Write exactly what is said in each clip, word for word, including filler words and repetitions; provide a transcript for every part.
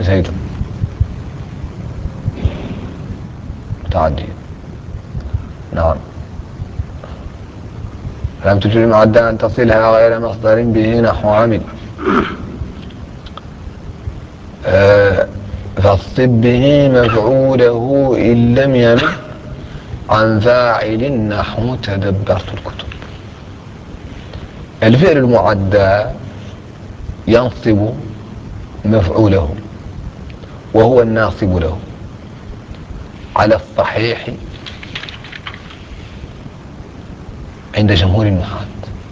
زيد متعدية. نعم. لم تجد المعدة أن تصلها غير مصدر به نحو عمل. أه فاصب به مفعوله إن لم يمل عن فاعل نحو تدبرت الكتب. الفعل المعدى ينصب مفعوله وهو الناصب له على الصحيح عند جمهور النحاة،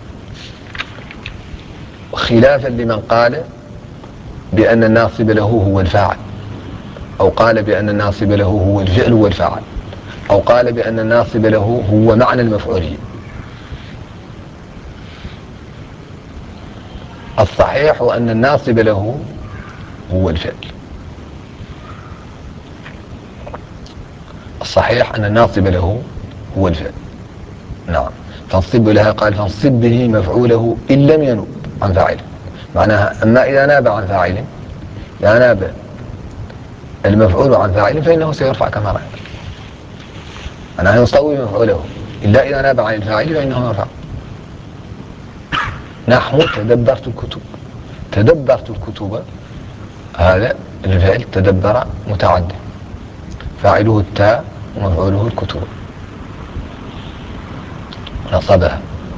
خلافا لمن قال بأن الناصب له هو الفاعل، أو قال بأن الناصب له هو الفعل والفاعل، أو قال بأن الناصب له هو معنى المفعولية. الصحيح أن الناصب له هو الفعل. الصحيح أن الناصب له هو الفعل. نعم. فانصب لها، قال فانصب به مفعوله إن لم ينب عن فاعله. معناها أما إذا ناب عن فاعل، إذا ناب المفعول عن فاعل فإنه سيرفع كما رأى. أنا ينصوي مفعوله إلا إذا ناب عن الفاعل فإنه يرفع. نحو تدبرت الكتب. تدبرت الكتب، هذا الفعل تدبر متعدي، فاعله التاء ومفعوله الكتب، نصبها.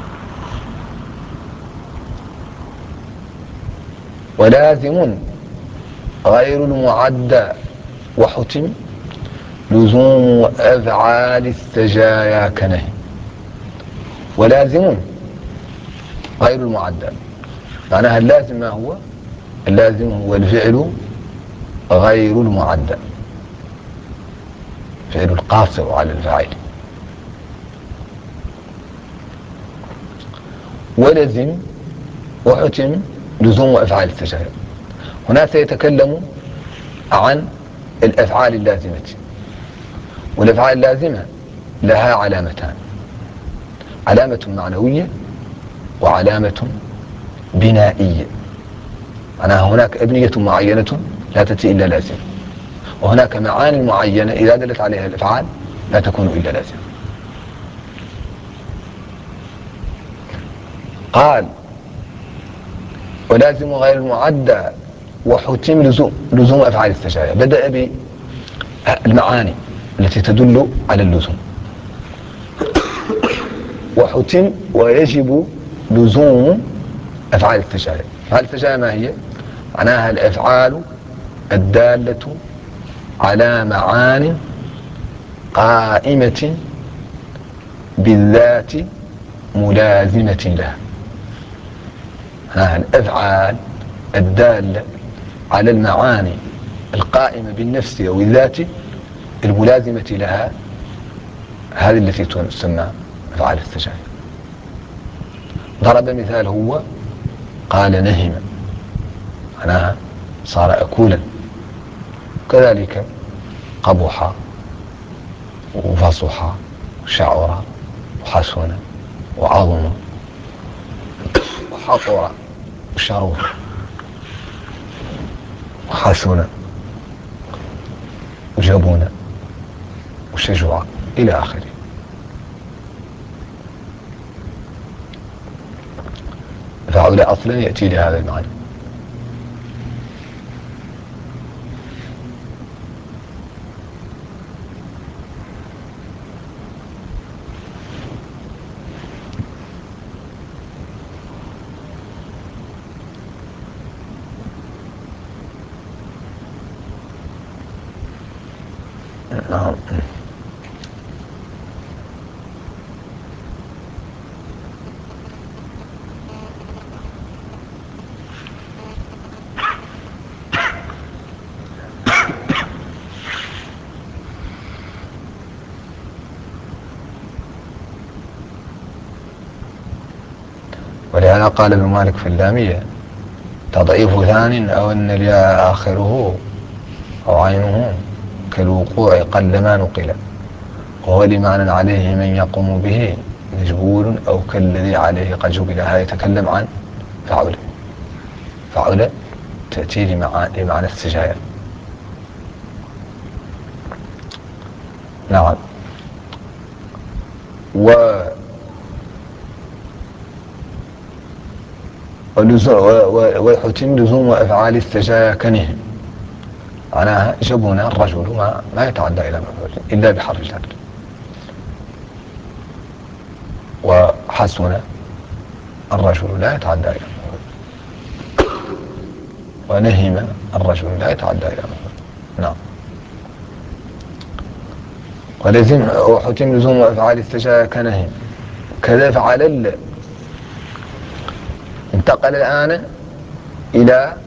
ولازم غير المعدى وحتم لزوم أفعال السجايا كنهي. ولازم غير المعدى، معناها اللازم ما هو؟ اللازم هو الفعل غير المعدى، فعل القاصر على الفاعل. ولزم وحتم لزوم أفعال السجايا. هنا سيتكلم عن الأفعال اللازمة. والأفعال اللازمة لها علامتان: علامة معنوية وعلامة بنائية. معناها هناك أبنية معينة لا تأتي إلا لازمة، وهناك معاني معينة إذا دلت عليها الأفعال لا تكون إلا لازمة. قال ولازم غير المعدى وحتم لزوم, لزوم أفعال السجايا. بدأ بالمعاني التي تدل على اللزوم. وحتم ويجب لزوم أفعال السجايا. أفعال السجايا ما هي؟ معناها الأفعال الدالة على معان قائمة بالذات ملازمة لها. معناها الأفعال الدالة على المعاني القائمة بالنفس أو الذات الملازمة لها، هذه التي تسمى أفعال السجايا. ضرب مثال هو قال نهم، معناها صار أكولا. كذلك قبح وفصح وشعر وحسن وعظم وحطر وشرف وحسن وجبن وشجع إلى آخره. فهؤلاء أصلا يأتي لهذا المعنى. نعم. ولهذا قال ابن مالك في اللامية: تضعيف ثان أو أن الياء آخره أو عينه كالوقوع قل ما نقل، وهو لمعنى عليه من يقوم به مجبول أو كالذي عليه قد جبل. هذا يتكلم عن فعل. فعل تأتي لمعنى السجايا. نعم. و ويحتم لزوم أفعال السجايا كنهم، معناها جبنا الرجل ما, ما يتعدى إلى مفعول إلا بحرف الجر، وحسن الرجل لا يتعدى إلى مفعول، ونهم الرجل لا يتعدى إلى مفعول. نعم. ولزم وحتم لزوم أفعال السجايا كنهم. كذا فعل انتقل الآن إلى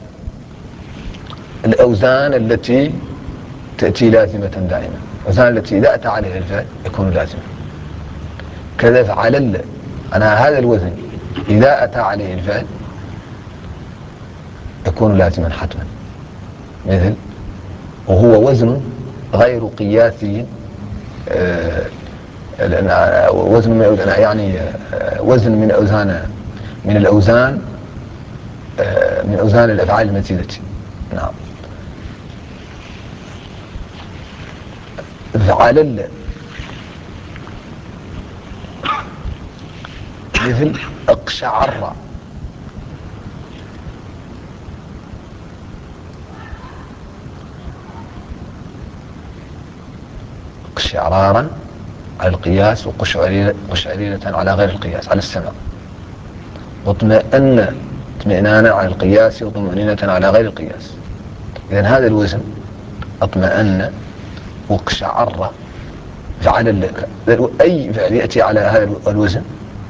الأوزان التي تأتي لازمة دائما، الأوزان التي إذا أتى عليها الفعل يكون لازما. كذا فعل، أنا هذا الوزن إذا أتى عليه الفعل يكون لازما حتما. مثل وهو وزن غير قياسي، آه وزن من يعني آه وزن من أوزان من الأوزان آه من أوزان الأفعال المزيدة. نعم. فعل مثل اقشعر، اقشعرارا على القياس، وقشعريرة على غير القياس على السمع، واطمئن اطمئنانا على القياس، وطمأنينة على غير القياس. إذن هذا الوزن اطمئن واقشعر فعل أي فعل يأتي على هذا الوزن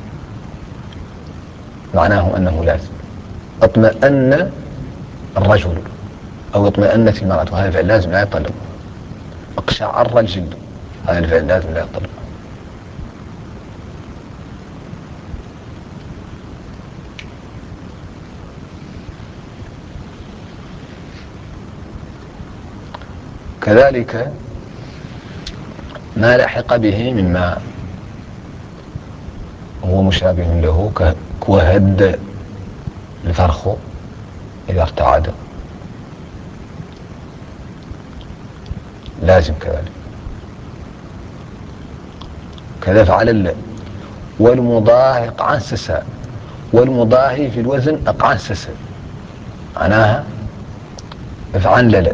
معناه أنه لازم. اطمئن الرجل أو اطمئنت المرأة، هذا الفعل لازم لا يطلب. اقشعر الجلد، هذا الفعل لازم لا يطلب. كذلك ما لحق به مما هو مشابه له كوهد الفرخ إذا ارتعد لازم كذلك. كذا فعل. والمضاهق عن سسا، والمضاهي في الوزن أقعن سسا، معناها افعن للا،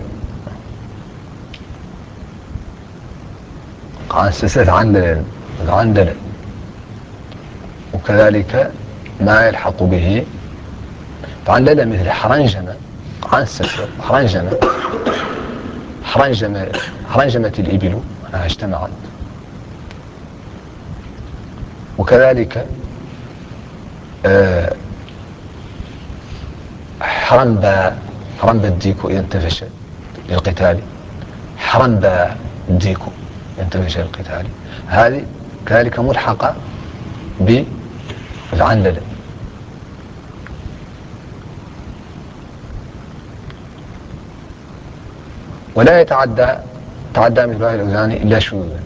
أقعن سسا افعن للا افعن للا. وكذلك ما يلحق به افعن للا مثل حرنجمة، أقعن سسا حرنجمة، حرنجمة حرنجمة الإبل أنها اجتمعت. وكذلك آه حرنبا، حرنبا الديكو إذا انتفش للقتال، حرنبا الديكو إذا انتفش للقتال، هذه كذلك ملحقة بافعن للا. ولا يتعدى تعدى مثل هذه الأوزان إلا شذوذا،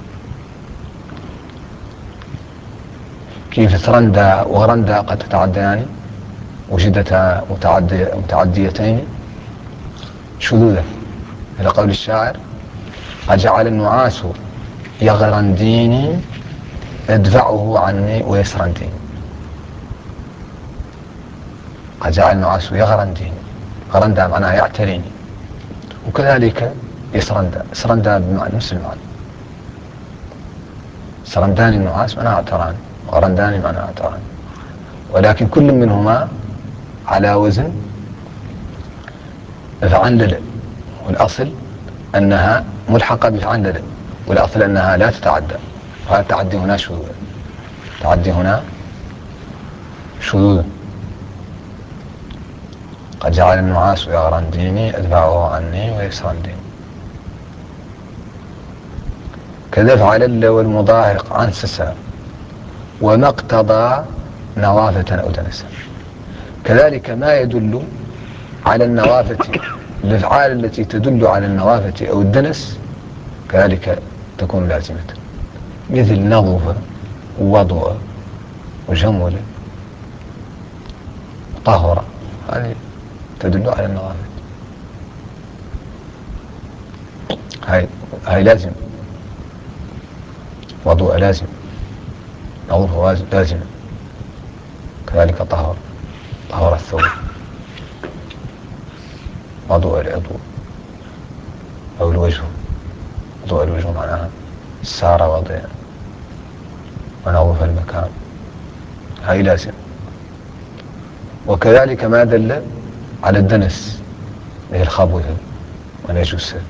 كيف سرندا وغرندا قد تتعديان، وجدتا متعدي متعديتين شذوذا، إلى قول الشاعر: أجعل النعاس يغرنديني ادفعه عني ويسرنديني. أجعل النعاس يغرنديني، غرندا معناها يعتريني، وكذلك يسرندا، سرندا بمعنى نفس المعنى، سرنداني النعاس معناها اعتراني، وغرنداني معناها اعتراني، ولكن كل منهما على وزن افعن للا، والأصل أنها ملحقة بافعن للا، والأصل أنها لا تتعدى. وهذا التعدي هنا شذوذ، تعدي هنا شذوذ. قد جعل النعاس يغرنديني ادفعه عني ويسرنديني. كذا فعل والمضاهق عن سسا، وما اقتضى نظافة أو دنسا. كذلك ما يدل على النظافة، الأفعال التي تدل على النظافة أو الدنس كذلك تكون لازمة، مثل نظف ووضوء وجمل وطهر، هذه تدل على النظافة، هاي هاي لازم. وضوء لازم، نظافة لازمة، كذلك طهر طهر الثوب، وضوء العضو أو الوجه، وضوء الوجه معناها السارة وضع ونظف المكان، هاي لازم. وكذلك ما دل على الدنس مثل الخبث ونجسه،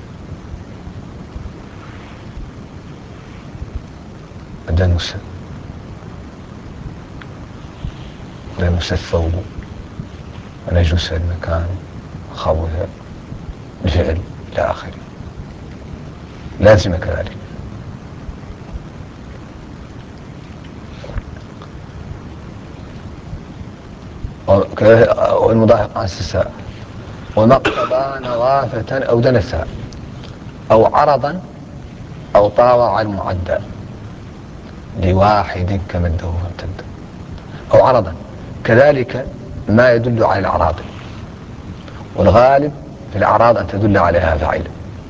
الدنس دنس الثوب ونجس المكان خبث الفعل إلى آخره، لازم كذلك. والمضاهق عن السساء وما اقتضى نظافة أو دنسا أو عرضا أو طاوع المعدى لواحد كمده فامتد، أو عرضا كذلك ما يدل على الأعراض، والغالب في الأعراض أن تدل عليها فاعل.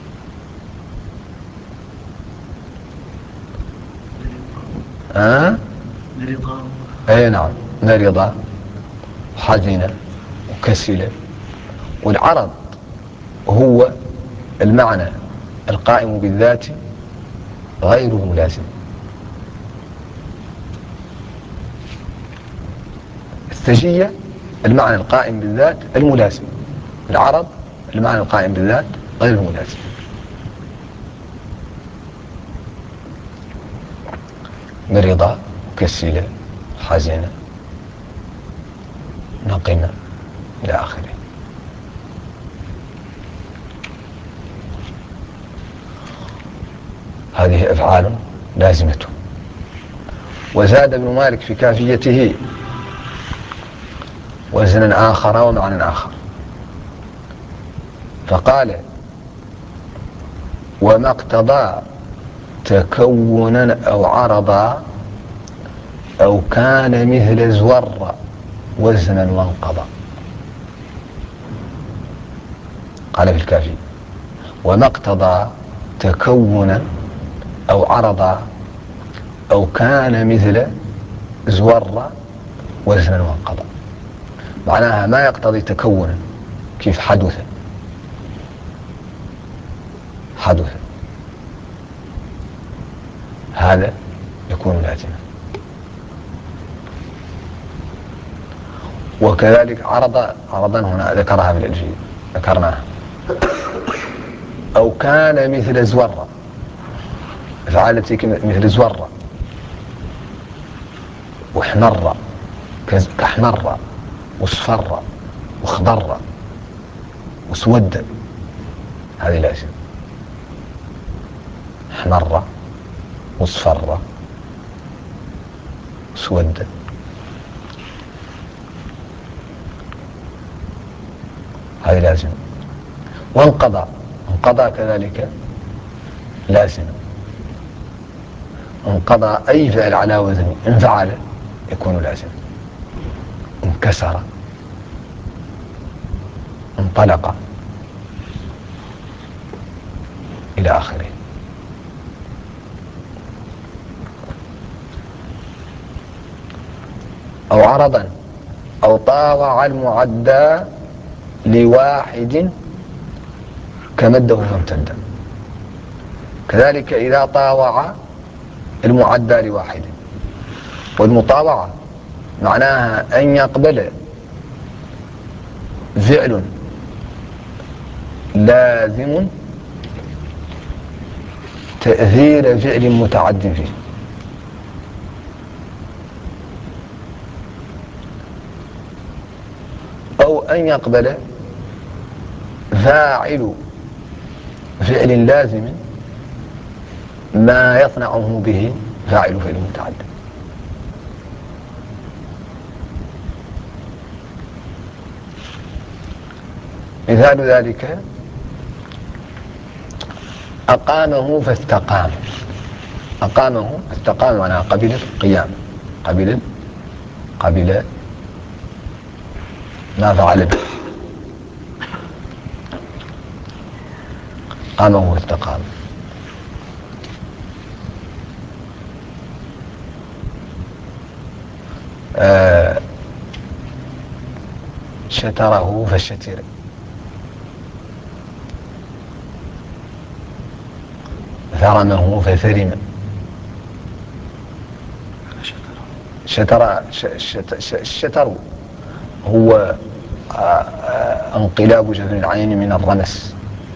أه؟ أي نعم، مرض حزن وكسل. والعرض هو المعنى القائم بالذات غير الملازم. السجية المعنى القائم بالذات الملازم، العرض المعنى القائم بالذات غير الملازم. مرضى مكسلة حزنة نقمة إلى آخره. هذه أفعال لازمة. وزاد ابن مالك في كافيته وزنا آخر ومعنى آخر فقال: وما اقتضى تكونا أو عرضا أو كان مثل زور وزنا وانقضى. قال في الكافي: وما اقتضى تكونا أو عرضا أو كان مثل زور وزنا وانقضى. معناها ما يقتضي تكونا، كيف حدث حدث هذا يكون لازما. وكذلك عرض عرضا هنا ذكرها بالإنجيل ذكرناها. أو كان مثل زورة، فعالتي مثل زورة وحمر كحمر واصفر واخضر واسود، هذه لازم. حمر واصفر واسود، هذه لازم. وانقضى انقضى كذلك لازم. انقضى أي فعل على وزن انفعل يكون لازم. انكسر انطلق إلى آخره. أو عرضا أو طاوع المعدى لواحد كمده فامتد. كذلك إذا طاوع المعدى لواحد. والمطاوعة معناها أن يقبل فعل لازم تأثير فعل متعد فيه. أو أن يقبل فاعل فعل لازم ما يصنعه به فاعل فعل متعد. مثال ذلك: أقامه فاستقام. أقامه فاستقام معناها قبل القيام، قبل قبل ما فعل به. قامه واستقام. آه شتره فشتر، ثرمه فثرم. شتر الشتر هو انقلاب جفن العين من الرمس،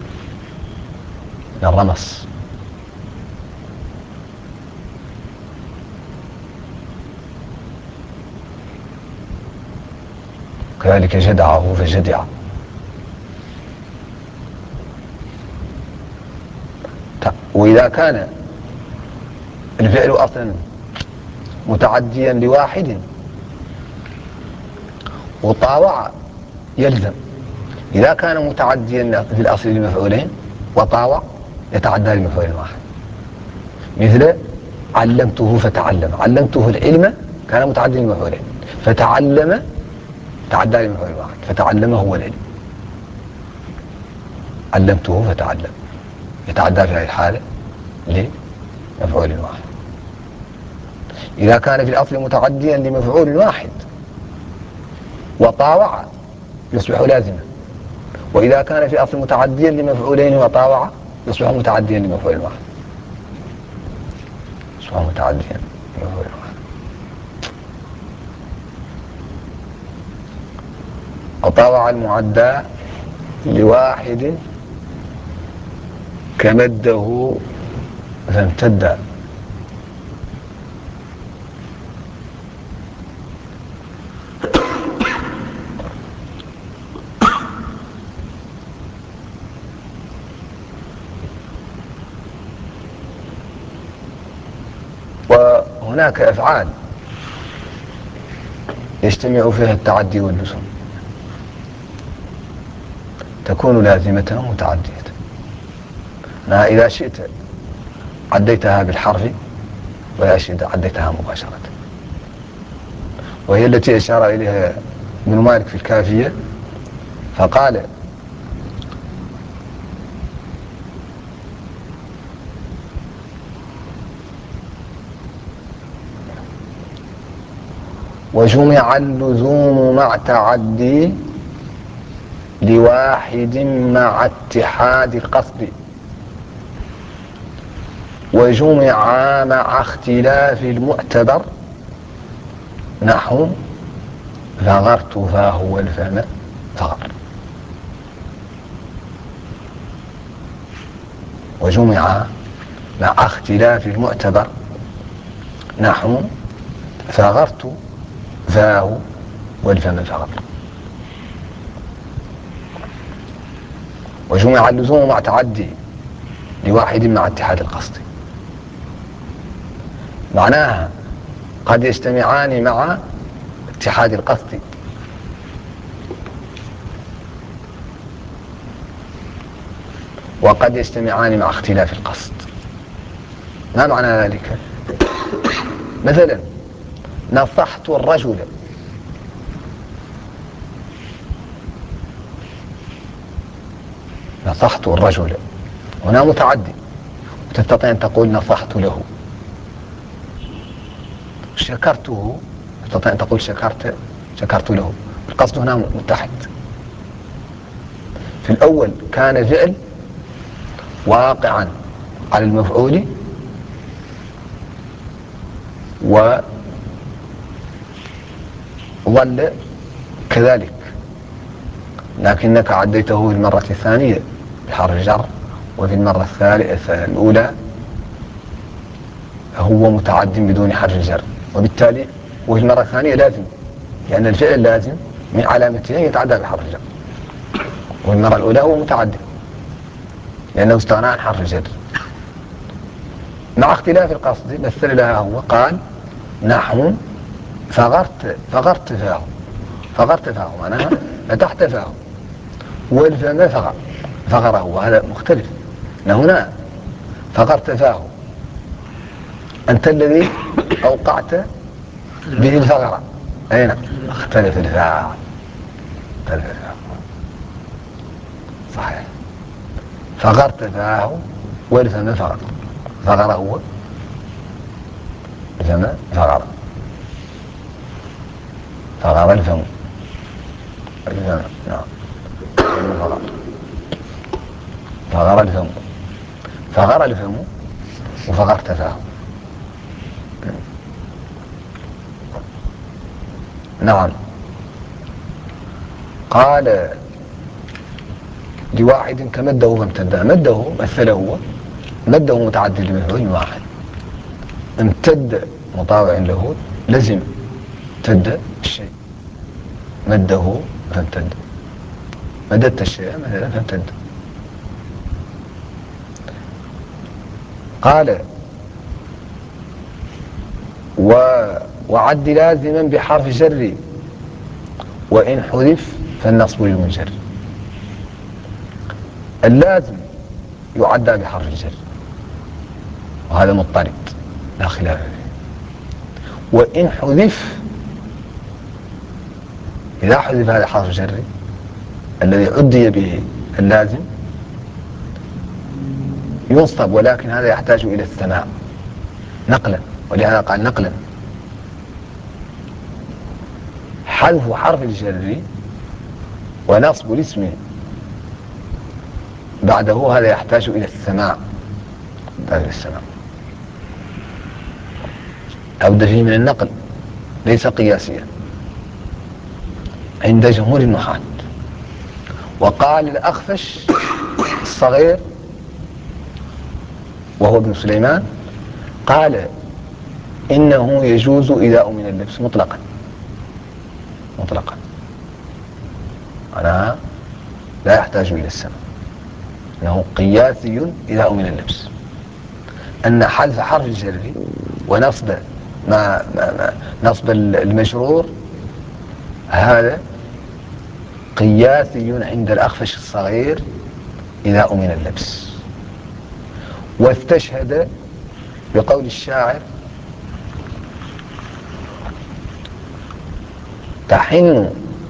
من الرمس. كذلك جدعه فجدع. وإذا كان الفعل أصلا متعديا لواحد وطاوع يلزم. إذا كان متعديا في الأصل لمفعولين وطاوع يتعدى لمفعول واحد. مثل علمته فتعلم، علمته العلم كان متعديا لمفعولين، فتعلم تعدى لمفعول واحد، فتعلم هو العلم. علمته فتعلم يتعدى في هذه الحالة لمفعول واحد. إذا كان في الأصل متعديا لمفعول واحد وطاوع يصبح لازما. وإذا كان في أصل متعديا لمفعولين وطاوع يصبح متعديا لمفعول واحد. يصبح متعديا لمفعول واحد. وطاوع المعدى لواحد كمده فامتد. وهناك أفعال يجتمع فيها التعدي واللزوم، تكون لازمة ومتعدية. ما إذا شئت عديتها بالحرف وإذا شئت عديتها مباشرة، وهي التي أشار إليها ابن مالك في الكافية فقال: وجمع اللزوم مع تعدي لواحد مع اتحاد القصد، وجمع مع اختلاف المعتبر نحو فغرت فهو الفم فغر. وجمع مع اختلاف المعتبر نحو فغرت فاه والفم فغر. وجمع اللزوم مع تعدي لواحد مع اتحاد القصد، معناها قد يجتمعان مع اتحاد القصد، وقد يجتمعان مع اختلاف القصد. ما معنى ذلك؟ مثلا نصحت الرجل، نصحت الرجل هنا متعدي، وتستطيع أن تقول نصحت له. شكرته تستطيع أن تقول شكرت شكرت له. القصد هنا متحد. في الأول كان فعل واقعا على المفعول وظل كذلك، لكنك عديته في المرة الثانية بحرف جر، وفي المرة الثالثة الأولى هو متعد بدون حرف جر، وبالتالي وفي المرة الثانية لازم، لأن الفعل لازم من علامته يتعدى بحرف جر. والمرة الأولى هو متعدي لأنه استغنى عن حرف الجر. مع اختلاف القصد مثل لها هو قال نحو فغرت فغرت فاه، فغرت فاه معناها فتحت فاه، والفم فغر فغره، وهذا مختلف. هنا فغرت فاه أنت الذي أوقعت به الفغرة، أين اختلف الفاعل، اختلف الفاعل صحيح. فغرت فاه والفم فغر، فغر هو الفم فغر. فغر الفم الفم نعم فغر فغر الفم فغر الفم وفغرت فاه. نعم. قال لواحد كمده فامتد، مده مثله هو مده متعدد لمفعول واحد، امتد مطاوع له لزم امتد الشيء، مده فامتد، مددت الشيء مثلا فامتد. قال و وعد لازما بحرف جر وإن حذف فالنصب للمنجر. اللازم يعدى بحرف الجر وهذا مضطرد لا خلاف فيه، وإن حذف إذا حذف هذا حرف الجر الذي عدي به اللازم ينصب، ولكن هذا يحتاج إلى السماع نقلا، ولهذا قال نقلا. حذف حرف الجر ونصب الاسم بعده هذا يحتاج إلى السماع، إلى السماع لابد فيه من النقل ليس قياسيا عند جمهور النحاة. وقال الأخفش الصغير وهو ابن سليمان قال إنه يجوز إذاء من اللبس مطلقا مطلقا أنا لا يحتاج إلى السمع، أنه قياسي إذاء من اللبس، أن حذف حرف الجر ونصب ما, ما, ما نصب المجرور هذا قياسي عند الأخفش الصغير إذاء من اللبس. واستشهد بقول الشاعر تحن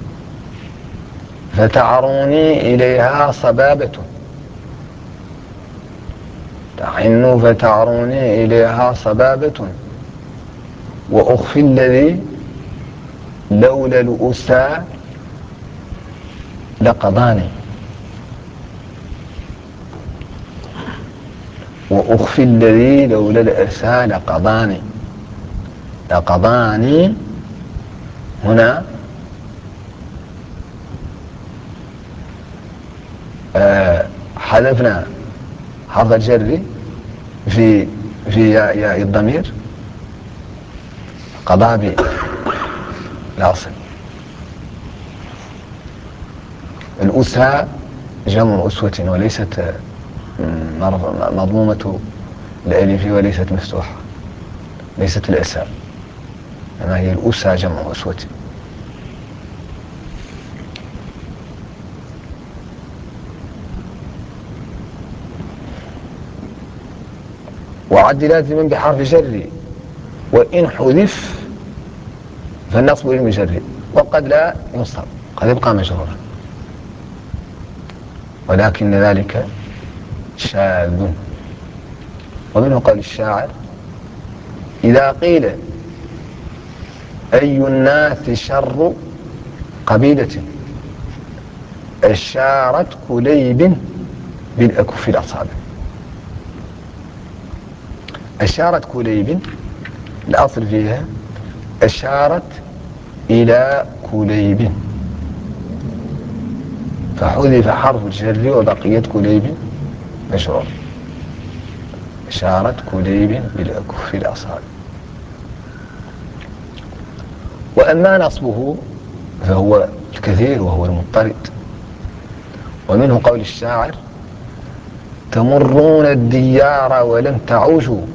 فتعروني إليها صبابة، تحن فتعروني إليها صبابة وأخفي الذي لولا الأسى لقضاني، وأخفي الذي لولا الأسى لقضاني. لقضاني هنا آه حذفنا حرف الجر في في ياء الضمير قضى بالأصل. الأسى جمع أسوة وليست مضمومة الألف وليست مفتوحة، ليست الأسى، إنما هي الأسى جمع أسوة. وعد لازما بحرف جر وإن حذف فالنصب للمجر، وقد لا ينصب قد يبقى مجرورا، ولكن ذلك شاذ. ومنه قول الشاعر إذا قيل أي الناس شر قبيلة أشارت كليب بالأكف الأصابع. أشارت كليب الأصل فيها أشارت إلى كليب فحذف حرف الجر وبقيت كليب مجرور. أشارت كليب بالأكف الأصابع. وأما نصبه فهو الكثير وهو المضطرد. ومنه قول الشاعر تمرون الديار ولم تعوجوا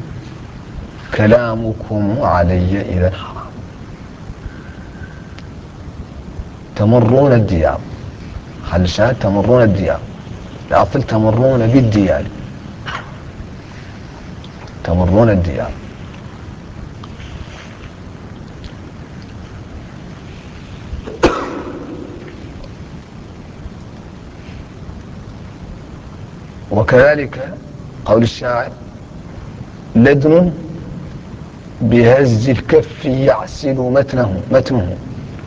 كلامكم علي إذا حرام. تمرون الديار خلشات تمرون الديار الأصل تمرون بالديار تمرون الديار. وكذلك قول الشاعر لدن بهز الكف يعسل متنه متنه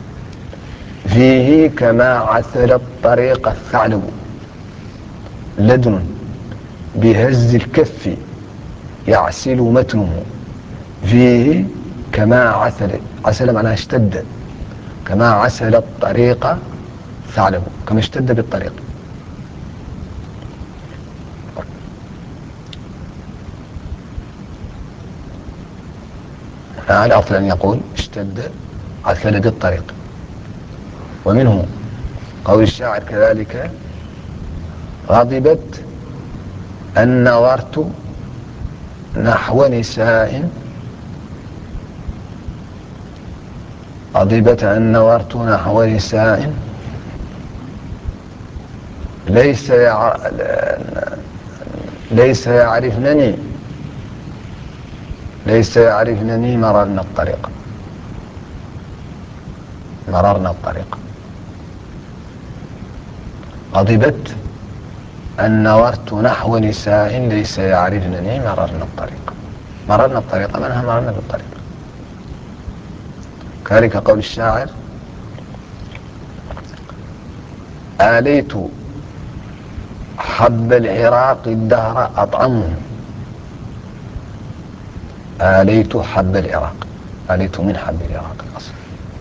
فيه كما عسل الطريق الثعلب لدن بهز الكف يعسل متنه فيه كما عسل عسل معناها اشتد كما عسل الطريق ثعلب كما اشتد بالطريق. الأصل أن يقول اشتد عسل بالطريق. ومنه قول الشاعر كذلك غضبت أن نظرت نحو نساء غضبت أن نظرت نحو نساء ليس يع... ليس يعرفنني ليس يعرفنني مررنا الطريق مررنا الطريق غضبت أن نظرت نحو نساء ليس يعرفنني مررنا الطريق. مررنا الطريق منها مررنا بالطريق. كذلك قول الشاعر آليت حب العراق الدهر أطعمه آليت حب العراق آليت من حب العراق الأصل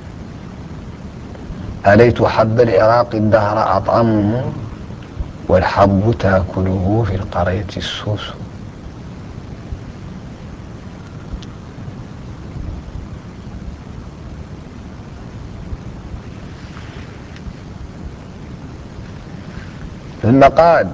آليت حب العراق الدهر أطعمه والحب تأكله في القرية السوس. ثم قال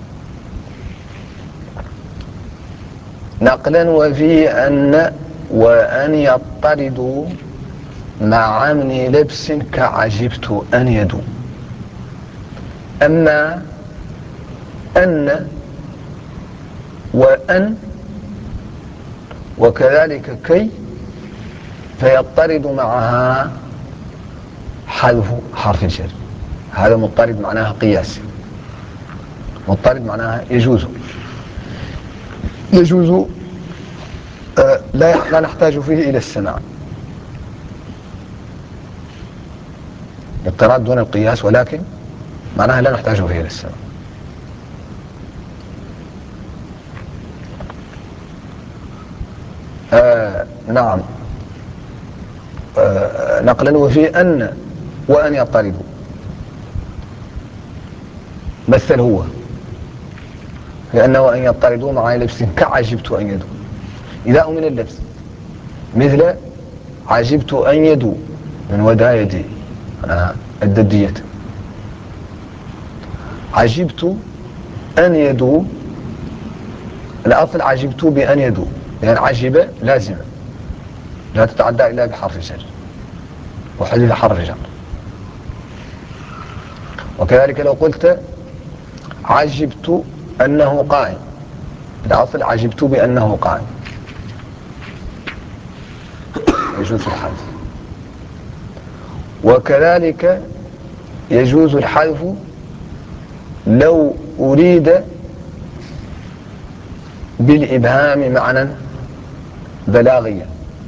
نقلا وفي أن وأن يطردوا مع من لبس كعجبت أن يدوا. أما أن وأن وكذلك كي فيطرد معها حذف حرف الجر. هذا مضطرد معناها قياسي مضطرد معناها يجوز يجوز آه لا لا نحتاج فيه إلى السماع اضطراد دون القياس ولكن معناها لا نحتاج فيه إلى السماع. آه نعم آه نقلا وفي أن وأن يطردوا مثل هو لأنه أن يطردوا مع لبس كعجبت أن يدوا إذا من اللبس مثل عجبت أن يدوا من ودا يدي أنا الددية عجبت أن يدوا الأصل عجبت بأن يدوا لأن يعني عجب لازمة لا تتعدى إلا بحرف جر وحذف حرف جر. وكذلك لو قلت عجبت أنه قائم الأصل عجبت بأنه قائم يجوز الحذف. وكذلك يجوز الحذف لو أريد بالإبهام معنى بلاغيا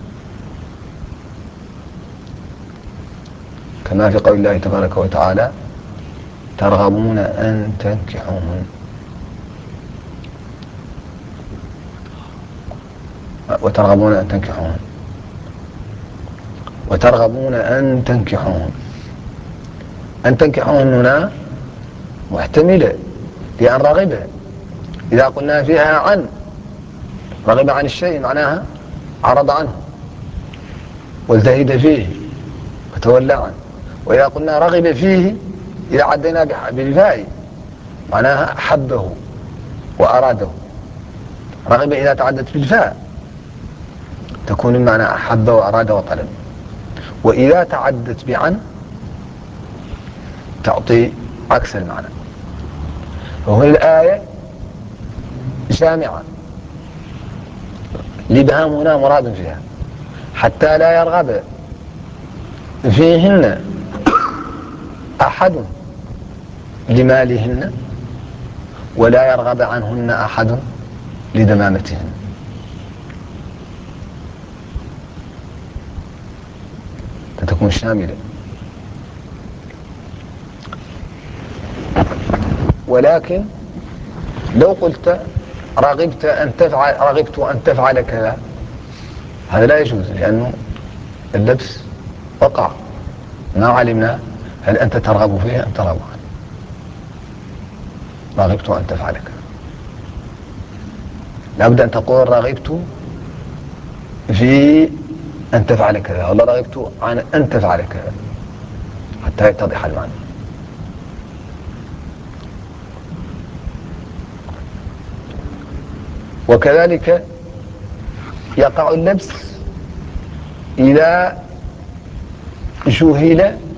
كما في قول الله تبارك وتعالى ترغبون أن تنكحوهن وترغبون أن تنكحوهن وترغبون أن تنكحوهن أن تنكحوهن هنا محتملة لأن رغبة إذا قلنا فيها عن رغب عن الشيء معناها عرض عنه وازدهد فيه وتولى عنه. وإذا قلنا رغب فيه إذا عدينا بالفاء معناها حبه وأراده. رغب إذا تعدت بالفاء تكون المعنى أحب وأراد وطلب. وإذا تعدت بعن تعطي عكس المعنى. وهنا الآية جامعة الإبهام هنا مراد فيها حتى لا يرغب فيهن أحد لمالهن ولا يرغب عنهن أحد لدمامتهن. فتكون شاملة. ولكن لو قلت رغبت أن تفعل رغبت أن تفعل كذا، هذا لا يجوز، لأنه اللبس وقع، ما علمنا هل أنت ترغب فيه أم ترغب عنه. رغبت أن تفعل كذا، لابد أن تقول رغبت في أن تفعل كذا، ولا رغبت عن أن تفعل كذا، حتى يتضح المعنى. وكذلك يقع اللبس إذا جهل